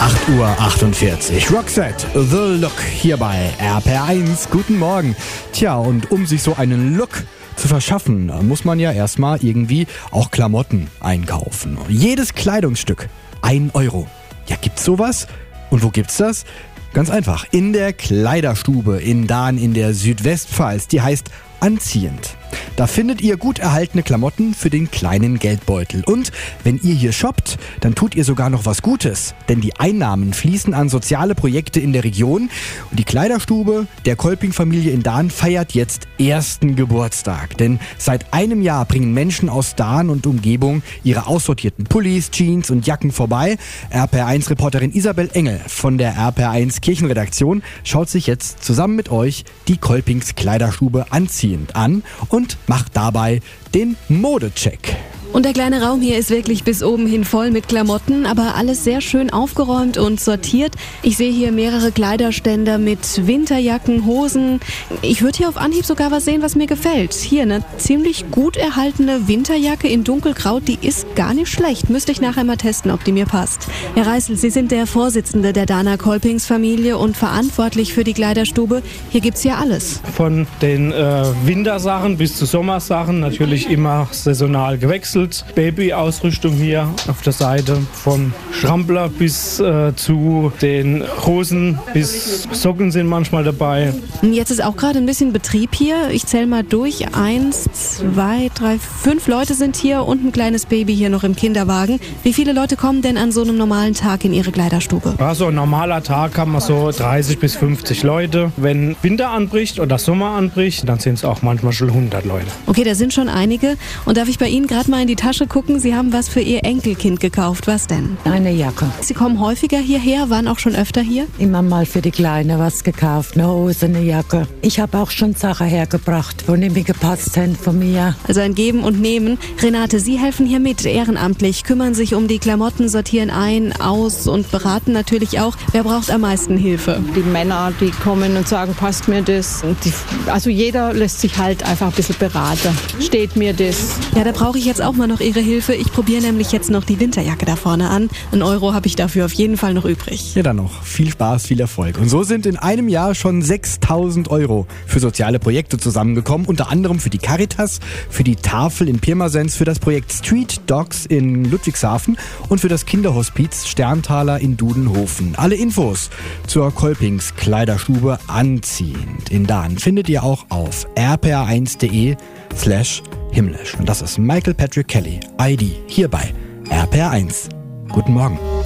8:48 Uhr. Roxette, The Look, hier bei RPR1. Guten Morgen. Tja, und um sich so einen Look zu verschaffen, muss man ja erstmal irgendwie auch Klamotten einkaufen. Jedes Kleidungsstück 1 Euro. Ja, gibt's sowas? Und wo gibt's das? Ganz einfach, in der Kleiderstube in Dahn in der Südwestpfalz. Die heißt Anziehend. Da findet ihr gut erhaltene Klamotten für den kleinen Geldbeutel. Und wenn ihr hier shoppt, dann tut ihr sogar noch was Gutes. Denn die Einnahmen fließen an soziale Projekte in der Region. Und die Kleiderstube der Kolping-Familie in Dahn feiert jetzt 1. Geburtstag. Denn seit einem Jahr bringen Menschen aus Dahn und Umgebung ihre aussortierten Pullis, Jeans und Jacken vorbei. RPR1-Reporterin Isabel Engel von der RPR1 Kirchenredaktion schaut sich jetzt zusammen mit euch die Kolpings Kleiderstube Anziehend an und macht dabei den Modecheck. Und der kleine Raum hier ist wirklich bis oben hin voll mit Klamotten, aber alles sehr schön aufgeräumt und sortiert. Ich sehe hier mehrere Kleiderständer mit Winterjacken, Hosen. Ich würde hier auf Anhieb sogar was sehen, was mir gefällt. Hier eine ziemlich gut erhaltene Winterjacke in dunkelgrau, die ist gar nicht schlecht. Müsste ich nachher mal testen, ob die mir passt. Herr Reißel, Sie sind der Vorsitzende der Dahner Kolpings-Familie und verantwortlich für die Kleiderstube. Hier gibt's ja alles. Von den Wintersachen bis zu Sommersachen, natürlich immer saisonal gewechselt. Babyausrüstung hier auf der Seite, von Strampler bis zu den Hosen bis Socken sind manchmal dabei. Jetzt ist auch gerade ein bisschen Betrieb hier. Ich zähle mal durch. 1, 2, 3, 5 Leute sind hier und ein kleines Baby hier noch im Kinderwagen. Wie viele Leute kommen denn an so einem normalen Tag in Ihre Kleiderstube? Also ein normaler Tag haben wir so 30 bis 50 Leute. Wenn Winter anbricht oder Sommer anbricht, dann sind es auch manchmal schon 100 Leute. Okay, da sind schon einige. Und darf ich bei Ihnen gerade mal in die Tasche gucken? Sie haben was für Ihr Enkelkind gekauft. Was denn? Eine Jacke. Sie kommen häufiger hierher, waren auch schon öfter hier? Immer mal für die Kleine was gekauft, eine Hose, eine Jacke. Ich habe auch schon Sachen hergebracht, wo nicht mehr gepasst haben von mir. Also ein Geben und Nehmen. Renate, Sie helfen hier mit, ehrenamtlich, kümmern sich um die Klamotten, sortieren ein, aus und beraten natürlich auch. Wer braucht am meisten Hilfe? Die Männer, die kommen und sagen, passt mir das? Also jeder lässt sich halt einfach ein bisschen beraten. Steht mir das? Ja, da brauche ich jetzt auch mal noch Ihre Hilfe. Ich probiere nämlich jetzt noch die Winterjacke da vorne an. 1 Euro habe ich dafür auf jeden Fall noch übrig. Ja, dann noch viel Spaß, viel Erfolg. Und so sind in einem Jahr schon 6.000 Euro für soziale Projekte zusammengekommen. Unter anderem für die Caritas, für die Tafel in Pirmasens, für das Projekt Street Dogs in Ludwigshafen und für das Kinderhospiz Sterntaler in Dudenhofen. Alle Infos zur Kolpings Kleiderstube Anziehend in Dahn findet ihr auch auf rpr1.de/himmlisch. Und das ist Michael Patrick Kelly, ID, hier bei RPR1. Guten Morgen.